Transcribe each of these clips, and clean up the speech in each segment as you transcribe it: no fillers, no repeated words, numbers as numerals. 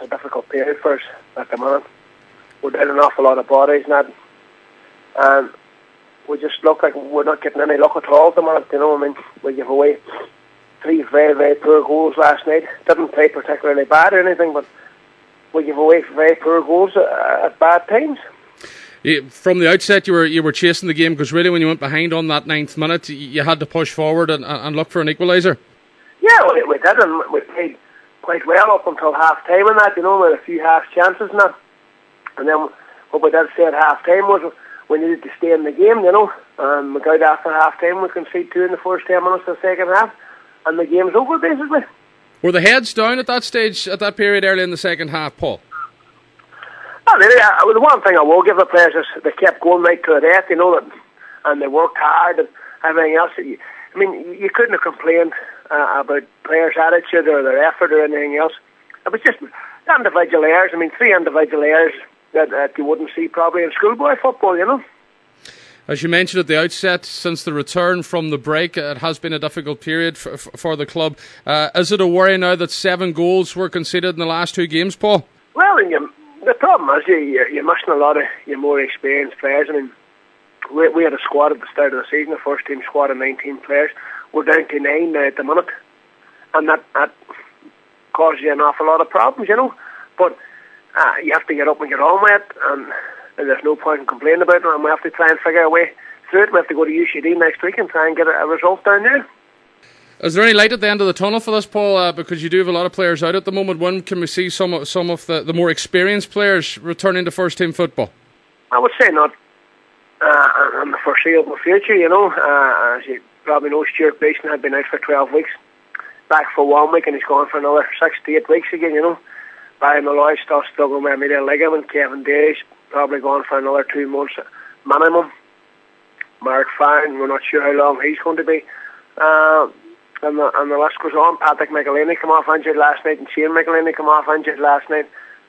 a difficult period for us at the moment. We're down an awful lot of bodies now, and we just look like we're not getting any luck at all at the moment. You know, I mean, we gave away 3 very, very poor goals last night. Didn't play particularly bad or anything, but we gave away very poor goals at bad times. From the outset, you were chasing the game, because really when you went behind on that 9th minute, you had to push forward and look for an equaliser. Yeah, we did, and we played quite well up until half time and that, you know, with a few half chances and that. And then what we did say at half time was we needed to stay in the game, you know. And we got after half time, we conceded 2 in the first 10 minutes of the second half, and the game's over basically. Were the heads down at that stage, at that period early in the second half, Paul? Not really. The one thing I will give the players is they kept going right to the death, you know, and they worked hard and everything else. I mean, you couldn't have complained about players' attitude or their effort or anything else. It was just individual errors. I mean, 3 individual errors that you wouldn't see probably in schoolboy football, you know. As you mentioned at the outset, since the return from the break, it has been a difficult period for the club. Is it a worry now that 7 goals were conceded in the last 2 games, Paul? Well, the problem is you're missing a lot of your more experienced players. I mean, we had a squad at the start of the season, a first team squad of 19 players. We're down to 9 now at the minute, and that causes you an awful lot of problems, you know. But you have to get up and get on with it, and there's no point in complaining about it, and we have to try and figure a way through it. We have to go to UCD next week and try and get a result down there. Is there any light at the end of the tunnel for this, Paul? Because you do have a lot of players out at the moment. When can we see some of the more experienced players returning to first team football? I would say not in the foreseeable future, you know. As you probably know, Stuart Beeson had been out for 12 weeks, back for 1 week, and he's gone for another 6 to 8 weeks again, you know. Barry Malloy still struggling with a medial ligament. Kevin Daly's probably gone for another 2 months minimum. Mark Farron, we're not sure how long he's going to be. And the list goes on. Patrick McElhaney came off injured last night, and Shane McElhaney came off injured last night.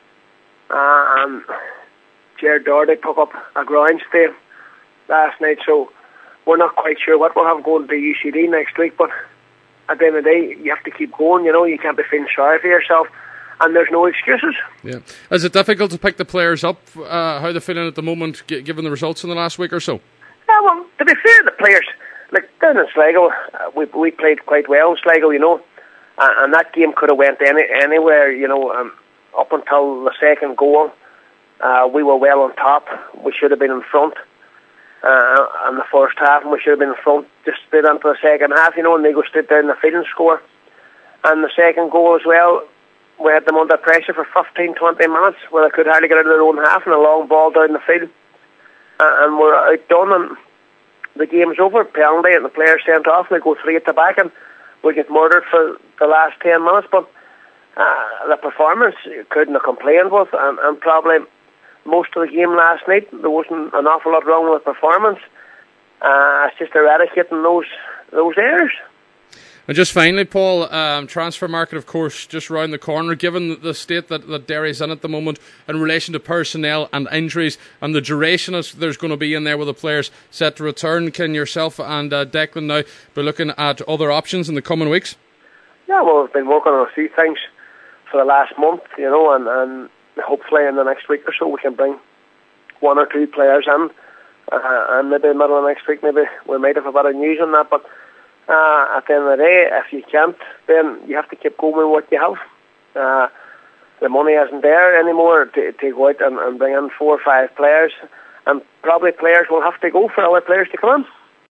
And Jared Doherty took up a groin stay last night, so we're not quite sure what we'll have going to UCD next week. But at the end of the day, you have to keep going. You know, you can't be feeling sorry for yourself, and there's no excuses. Yeah, is it difficult to pick the players up? How they're feeling at the moment, given the results in the last week or so? Yeah, well, to be fair, the players. Like down in Sligo, we played quite well in Sligo, you know, and that game could have went anywhere, you know. Up until the second goal, we were well on top. We should have been in front in the first half, and we should have been in front just straight into the second half, you know, and they go straight down the field and score. And the second goal as well, we had them under pressure for 15-20 minutes where they could hardly get out of their own half, and a long ball down the field. And we're outdone, and the game's over, penalty, and the players sent off, and they go 3 at the back, and we get murdered for the last 10 minutes. But the performance you couldn't have complained with, and probably most of the game last night there wasn't an awful lot wrong with performance. It's just eradicating those errors. And just finally, Paul, transfer market, of course, just round the corner. Given the state that Derry's in at the moment in relation to personnel and injuries and the duration there's going to be in there with the players set to return, can yourself and Declan now be looking at other options in the coming weeks? Yeah, well, we've been working on a few things for the last month, you know, and hopefully in the next week or so we can bring 1 or 2 players in, and maybe in the middle of next week maybe we might have a bit of news on that. But at the end of the day, if you can't, then you have to keep going with what you have. The money isn't there anymore to go out and bring in 4 or 5 players, and probably players will have to go for other players to come in.